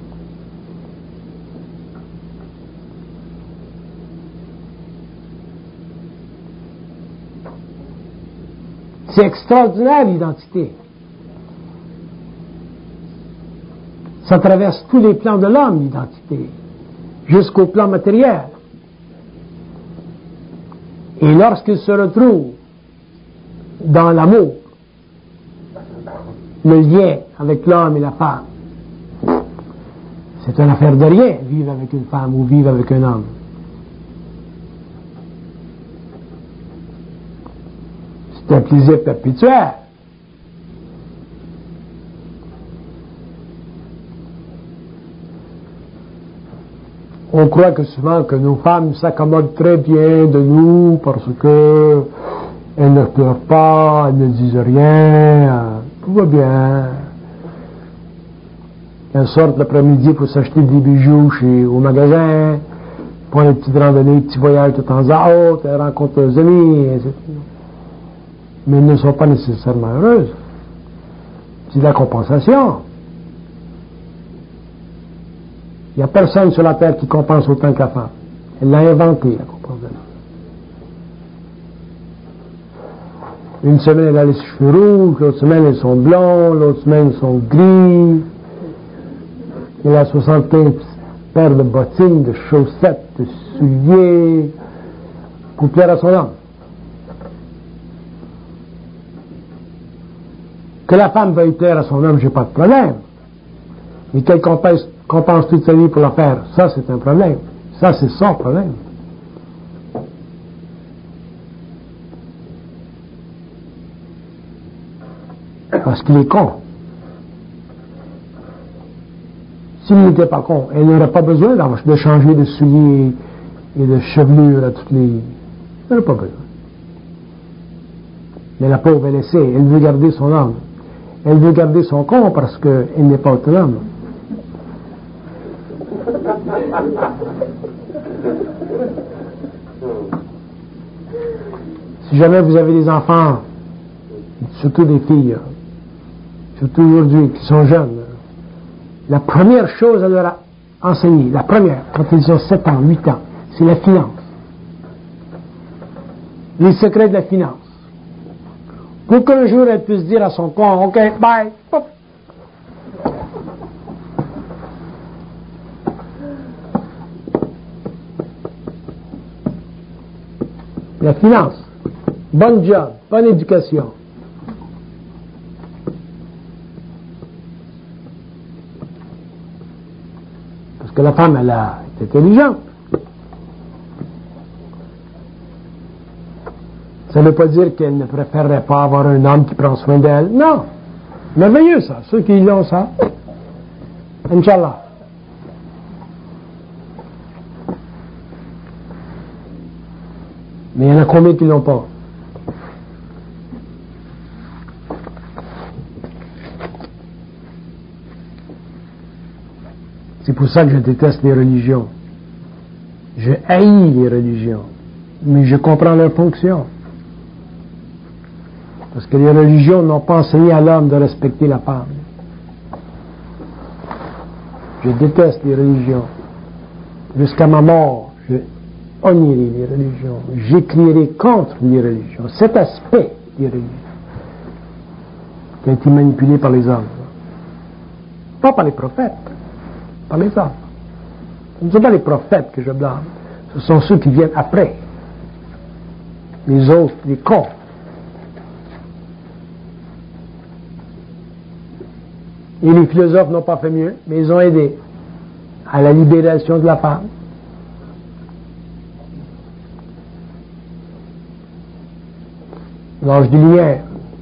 Speaker 1: C'est extraordinaire l'identité. Ça traverse tous les plans de l'homme, l'identité, jusqu'au plan matériel. Et lorsqu'il se retrouve dans l'amour, le lien avec l'homme et la femme, c'est une affaire de rien, vivre avec une femme ou vivre avec un homme. C'est un plaisir perpétuel. On croit que souvent que nos femmes s'accommodent très bien de nous parce que elles ne pleurent pas, elles ne disent rien, tout va bien. Elles sortent l'après-midi pour s'acheter des bijoux chez, au magasin, prendre des petites randonnées, des petits voyages de temps à autre, elles rencontrent leurs amis, et cetera. Mais elles ne sont pas nécessairement heureuses. C'est de la compensation. Il n'y a personne sur la terre qui compense autant que la femme. Elle l'a inventé, la compensation. Une semaine, elle a les cheveux rouges, l'autre semaine, elles sont blonds, l'autre semaine, elles sont gris. Elle a soixante-quinze paires de bottines, de chaussettes, de souliers, pour plaire à son homme. Que la femme veuille plaire à son homme, j'ai pas de problème. Mais qu'elle compense, compense toute sa vie pour la faire, ça c'est un problème. Ça c'est son problème. Parce qu'il est con. S'il n'était pas con, elle n'aurait pas besoin de changer de souliers et de chevelure à toutes les... Elle n'aurait pas besoin. Mais la pauvre, elle essaie, elle veut garder son homme. Elle veut garder son con parce qu'elle n'est pas autonome. Si jamais vous avez des enfants, surtout des filles, surtout aujourd'hui, qui sont jeunes, la première chose à leur enseigner, la première, quand ils ont sept ans, huit ans, c'est la finance. Les secrets de la finance. Pour qu'un jour elle puisse dire à son con, OK, bye, hop. La finance. Bon job, bonne éducation. Parce que la femme, elle a, est intelligente. Ça ne veut pas dire qu'elle ne préférerait pas avoir un homme qui prend soin d'elle. Non. Merveilleux, ça. Ceux qui l'ont, ça. Inch'Allah. Mais il y en a combien qui l'ont pas? C'est pour ça que je déteste les religions. Je haïs les religions. Mais je comprends leur fonction. Parce que les religions n'ont pas enseigné à l'homme de respecter la femme. Je déteste les religions. Jusqu'à ma mort, je honnierai les religions. J'écrirai contre les religions. Cet aspect des religions qui a été manipulé par les hommes. Pas par les prophètes, par les hommes. Ce ne sont pas les prophètes que je blâme. Ce sont ceux qui viennent après. Les autres, les cons. Et les philosophes n'ont pas fait mieux, mais ils ont aidé à la libération de la femme. L'âge des Lumières.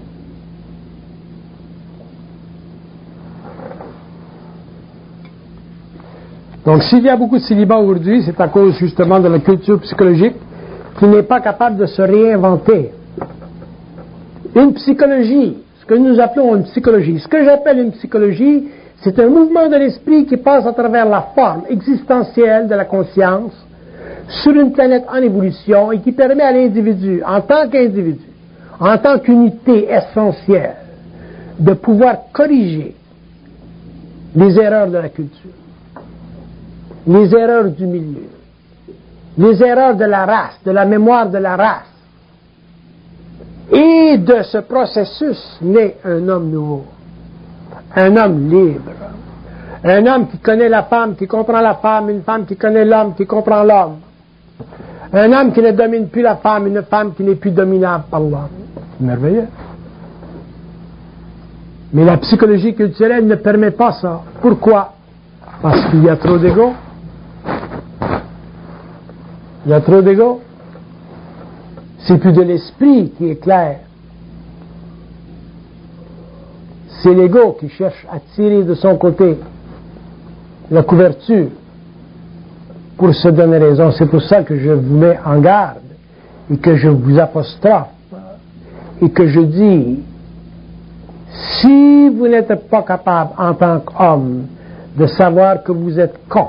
Speaker 1: Donc, s'il y a beaucoup de célibat aujourd'hui, c'est à cause justement de la culture psychologique qui n'est pas capable de se réinventer. Une psychologie, ce que nous appelons une psychologie, ce que j'appelle une psychologie, c'est un mouvement de l'esprit qui passe à travers la forme existentielle de la conscience sur une planète en évolution et qui permet à l'individu, en tant qu'individu, en tant qu'unité essentielle, de pouvoir corriger les erreurs de la culture, les erreurs du milieu, les erreurs de la race, de la mémoire de la race. Et de ce processus naît un homme nouveau, un homme libre, un homme qui connaît la femme, qui comprend la femme, une femme qui connaît l'homme, qui comprend l'homme, un homme qui ne domine plus la femme, une femme qui n'est plus dominable par l'homme. C'est merveilleux. Mais la psychologie culturelle ne permet pas ça. Pourquoi? Parce qu'il y a trop d'ego. Il y a trop d'ego. C'est plus de l'esprit qui est clair. C'est l'ego qui cherche à tirer de son côté la couverture pour se donner raison. C'est pour ça que je vous mets en garde et que je vous apostrophe et que je dis, si vous n'êtes pas capable en tant qu'homme de savoir que vous êtes con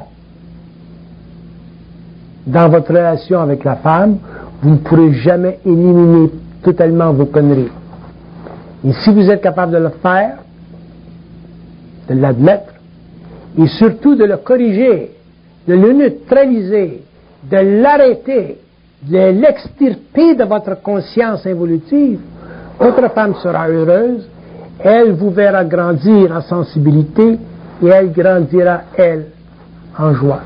Speaker 1: dans votre relation avec la femme, vous ne pourrez jamais éliminer totalement vos conneries. Et si vous êtes capable de le faire, de l'admettre, et surtout de le corriger, de le neutraliser, de l'arrêter, de l'extirper de votre conscience évolutive, votre femme sera heureuse, elle vous verra grandir en sensibilité, et elle grandira, elle, en joie.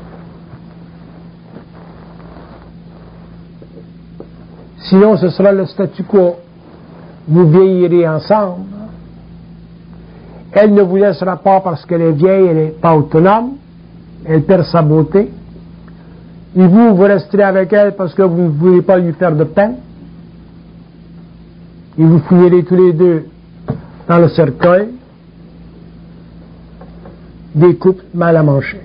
Speaker 1: Sinon, ce sera le statu quo. Vous vieillirez ensemble. Elle ne vous laissera pas parce qu'elle est vieille, elle n'est pas autonome. Elle perd sa beauté. Et vous, vous resterez avec elle parce que vous ne voulez pas lui faire de peine. Et vous fouillerez tous les deux dans le cercueil des couples mal à manger.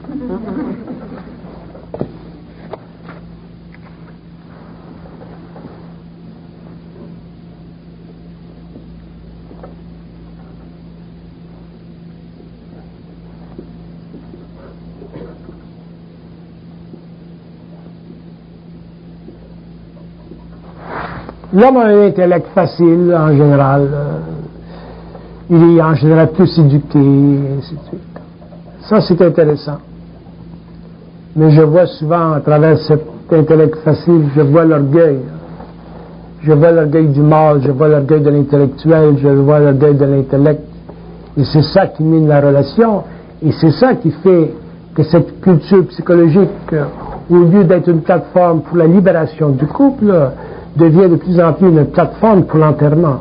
Speaker 1: L'homme a un intellect facile, en général. Euh, il est en général plus éduqué, et ainsi de suite. Ça, c'est intéressant. Mais je vois souvent, à travers cet intellect facile, je vois l'orgueil. Je vois l'orgueil du mal, je vois l'orgueil de l'intellectuel, je vois l'orgueil de l'intellect. Et c'est ça qui mine la relation. Et c'est ça qui fait que cette culture psychologique au lieu d'être une plateforme pour la libération du couple, devient de plus en plus une plateforme pour l'enterrement.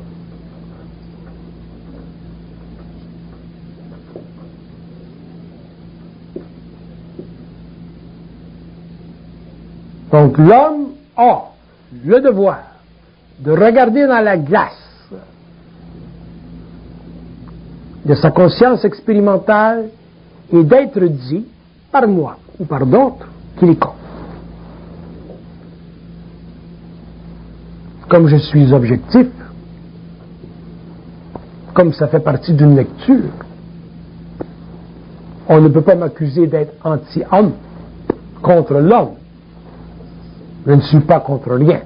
Speaker 1: Donc l'homme a le devoir de regarder dans la glace de sa conscience expérimentale et d'être dit par moi ou par d'autres qu'il est con. Comme je suis objectif, comme ça fait partie d'une lecture, on ne peut pas m'accuser d'être anti-homme contre l'homme. Je ne suis pas contre rien.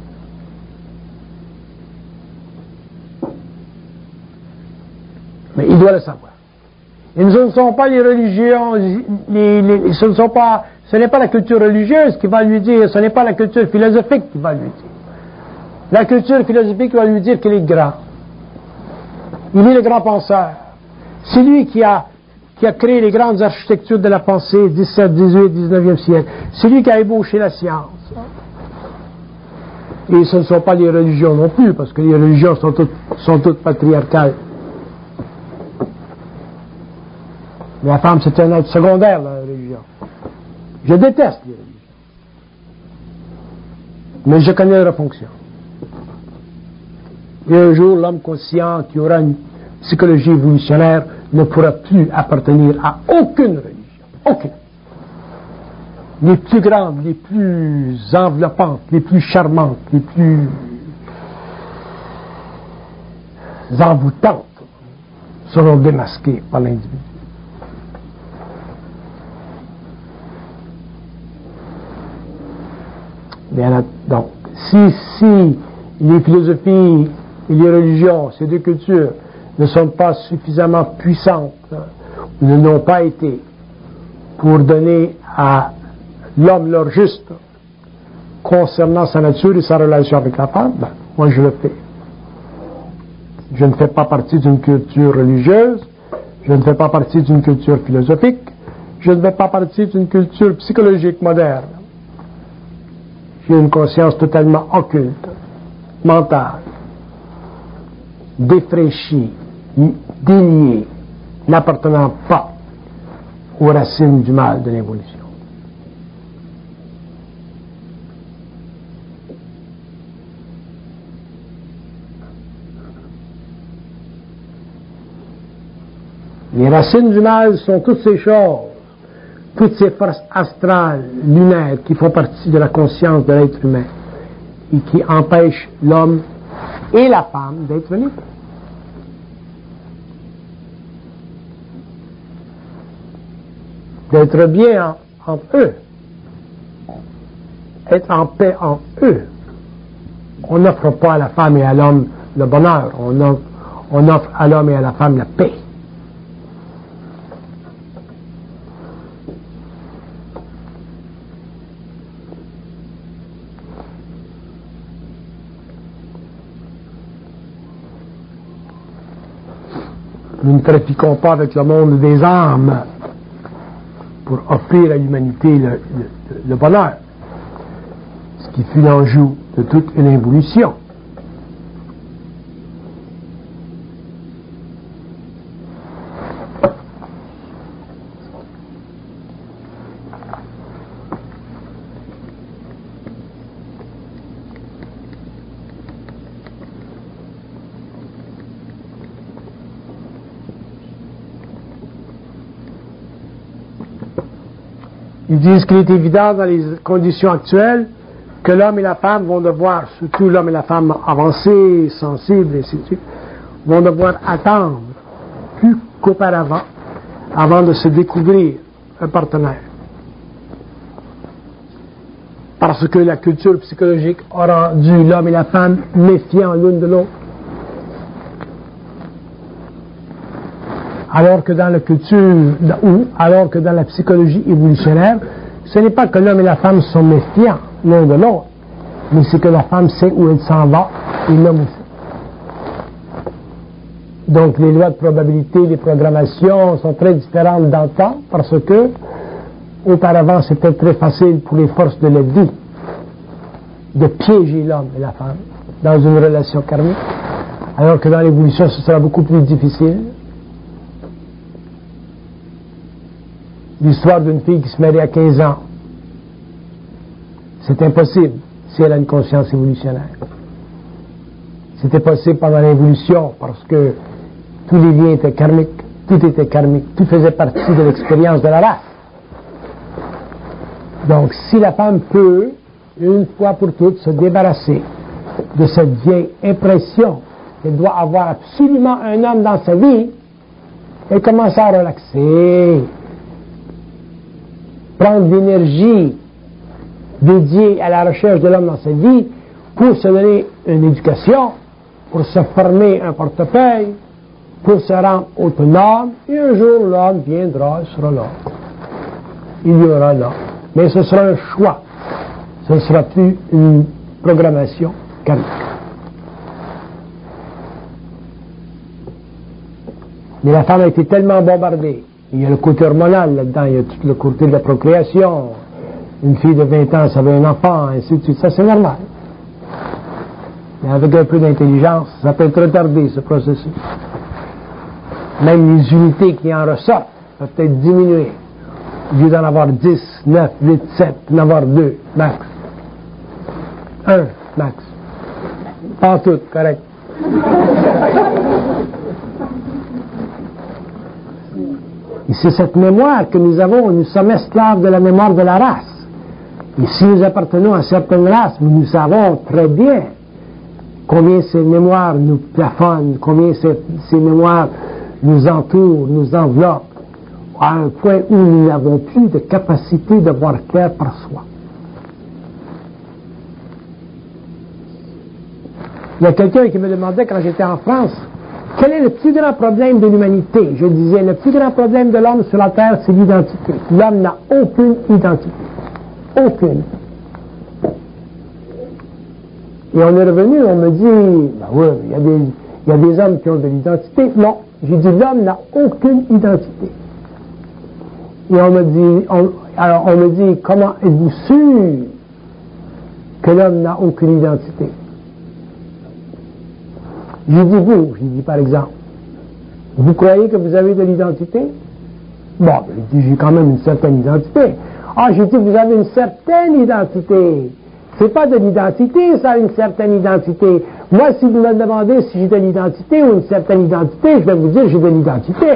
Speaker 1: Mais il doit le savoir. Et ce ne sont pas les religions, les, les, ce ne sont pas, ce n'est pas la culture religieuse qui va lui dire, ce n'est pas la culture philosophique qui va lui dire. La culture philosophique va lui dire qu'il est grand. Il est le grand penseur. C'est lui qui a, qui a créé les grandes architectures de la pensée, dix-sept, dix-huit, dix-neuvième siècle. C'est lui qui a ébauché la science. Et ce ne sont pas les religions non plus, parce que les religions sont toutes, sont toutes patriarcales. La femme, c'est un être secondaire, la religion. Je déteste les religions. Mais je connais leur fonction. Et un jour, l'homme conscient qui aura une psychologie évolutionnaire ne pourra plus appartenir à aucune religion. Aucune. Les plus grandes, les plus enveloppantes, les plus charmantes, les plus envoûtantes seront démasquées par l'individu. Bien, donc, si, si les philosophies et les religions, ces deux cultures, ne sont pas suffisamment puissantes, ou ne l'ont pas été, pour donner à l'homme leur juste concernant sa nature et sa relation avec la femme, ben, moi je le fais. Je ne fais pas partie d'une culture religieuse, je ne fais pas partie d'une culture philosophique, je ne fais pas partie d'une culture psychologique moderne. J'ai une conscience totalement occulte, mentale, défraîchie, déniée, n'appartenant pas aux racines du mal de l'évolution. Les racines du mal sont toutes ces choses, toutes ces forces astrales, lunaires, qui font partie de la conscience de l'être humain et qui empêchent l'homme et la femme d'être libres. D'être bien en, en eux, être en paix en eux. On n'offre pas à la femme et à l'homme le bonheur, on offre, on offre à l'homme et à la femme la paix. Nous ne trafiquons pas avec le monde des âmes pour offrir à l'humanité le, le, le bonheur, ce qui fut l'enjeu de toute une évolution. Ils disent qu'il est évident dans les conditions actuelles que l'homme et la femme vont devoir, surtout l'homme et la femme avancés, sensibles, et ainsi de suite, vont devoir attendre plus qu'auparavant avant de se découvrir un partenaire. Parce que la culture psychologique a rendu l'homme et la femme méfiants l'une de l'autre. Alors que dans la culture, ou alors que dans la psychologie évolutionnaire, ce n'est pas que l'homme et la femme sont méfiants l'un de l'autre, mais c'est que la femme sait où elle s'en va et l'homme aussi. Donc les lois de probabilité, les programmations sont très différentes dans le temps parce que auparavant, c'était très facile pour les forces de la vie de piéger l'homme et la femme dans une relation karmique, alors que dans l'évolution, ce sera beaucoup plus difficile. L'histoire d'une fille qui se marie à quinze ans, c'est impossible si elle a une conscience évolutionnaire. C'était possible pendant l'évolution parce que tous les liens étaient karmiques, tout était karmique, tout faisait partie de l'expérience de la race. Donc, si la femme peut, une fois pour toutes, se débarrasser de cette vieille impression qu'elle doit avoir absolument un homme dans sa vie, elle commence à relaxer, prendre l'énergie dédiée à la recherche de l'homme dans sa vie pour se donner une éducation, pour se former un portefeuille, pour se rendre autonome, et un jour l'homme viendra, il sera là. Il y aura là. Mais ce sera un choix. Ce ne sera plus une programmation karmique. Mais la femme a été tellement bombardée. Il y a le côté hormonal là-dedans, il y a tout le côté de la procréation. Une fille de vingt ans, ça veut un enfant, et ainsi de suite. Ça, c'est normal. Mais avec un peu d'intelligence, ça peut être retardé, ce processus. Même les unités qui en ressortent peuvent être diminuées. Au lieu d'en avoir dix, neuf, huit, sept, d'en avoir deux, max. Un, max. Pas tout, correct. Et c'est cette mémoire que nous avons, nous sommes esclaves de la mémoire de la race. Et si nous appartenons à certaines races, nous savons très bien combien ces mémoires nous plafonnent, combien ces, ces mémoires nous entourent, nous enveloppent, à un point où nous n'avons plus de capacité de voir clair par soi. Il y a quelqu'un qui me demandait quand j'étais en France, quel est le plus grand problème de l'humanité? Je disais, le plus grand problème de l'homme sur la Terre, c'est l'identité. L'homme n'a aucune identité. Aucune. Et on est revenu, on me dit, ben oui, il y a des, il y a des hommes qui ont de l'identité. Non, j'ai dit, l'homme n'a aucune identité. Et on me dit, on, alors on me dit, comment êtes-vous sûr que l'homme n'a aucune identité? J'ai dit vous, j'ai dit par exemple, vous croyez que vous avez de l'identité? Bon, j'ai dit, j'ai quand même une certaine identité. Ah, j'ai dit, vous avez une certaine identité. C'est pas de l'identité, ça, une certaine identité. Moi, si vous me demandez si j'ai de l'identité ou une certaine identité, je vais vous dire, j'ai de l'identité.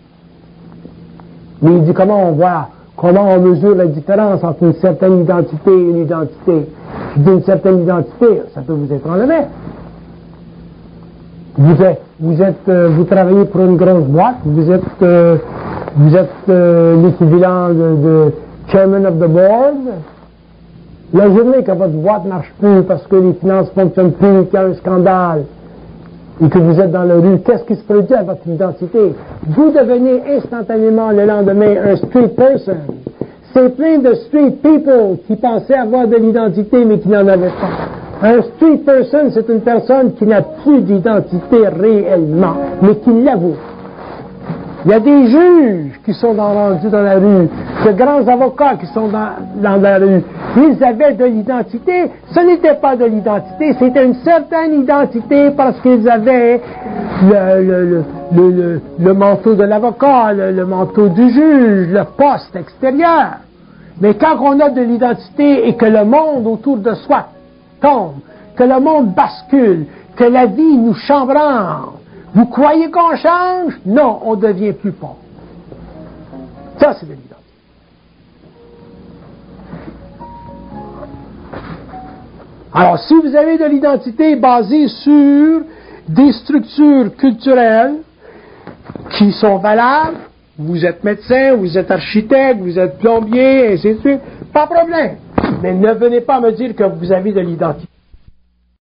Speaker 1: Mais il dit, comment on voit, comment on mesure la différence entre une certaine identité et une identité? Je dis, une certaine identité, ça peut vous être enlevé. Vous êtes, vous êtes, euh, vous travaillez pour une grosse boîte, vous êtes, euh, vous êtes euh, l'équivalent de, de chairman of the board. La journée que votre boîte ne marche plus parce que les finances ne fonctionnent plus, qu'il y a un scandale, et que vous êtes dans la rue, qu'est-ce qui se produit à votre identité? Vous devenez instantanément le lendemain un street person. C'est plein de street people qui pensaient avoir de l'identité mais qui n'en avaient pas. Un street person, c'est une personne qui n'a plus d'identité réellement, mais qui l'avoue. Il y a des juges qui sont dans, rendus dans la rue, de grands avocats qui sont dans, dans la rue. Ils avaient de l'identité. Ce n'était pas de l'identité, c'était une certaine identité parce qu'ils avaient le, le, le, le, le, le manteau de l'avocat, le, le manteau du juge, le poste extérieur. Mais quand on a de l'identité et que le monde autour de soi tombe, que le monde bascule, que la vie nous chambranle, vous croyez qu'on change? Non, on devient plus pauvre. Ça, c'est de l'identité. Alors, si vous avez de l'identité basée sur des structures culturelles qui sont valables, vous êtes médecin, vous êtes architecte, vous êtes plombier, et ainsi de suite, pas de problème. Mais ne venez pas me dire que vous avez de l'identité.